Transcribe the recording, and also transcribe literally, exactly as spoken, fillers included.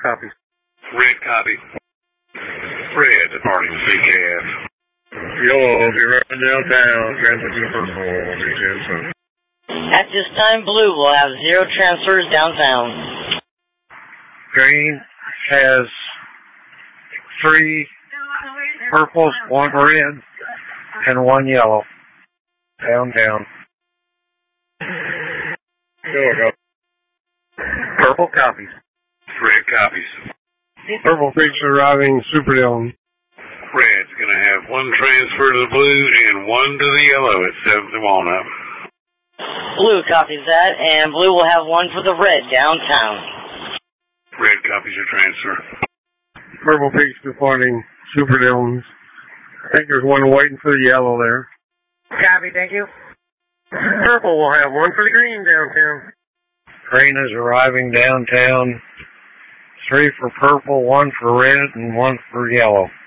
copies. Red copy. Red, departing C K F. Yellow, if you're running downtown, transfer to purple, C K F. At this time, blue will have zero transfers downtown. Green has three purples, one red, and one yellow. Downtown. Yellow copy. Purple copies. Red copies. Purple Creek's arriving Superdome. Red's going to have one transfer to the blue and one to the yellow at seventh Walnut. Blue copies that, and blue will have one for the red downtown. Red copies your transfer. Purple Creek's departing Superdomes. I think there's one waiting for the yellow there. Copy, thank you. Purple will have one for the green downtown. Green is arriving downtown. Three for purple, one for red, and one for yellow.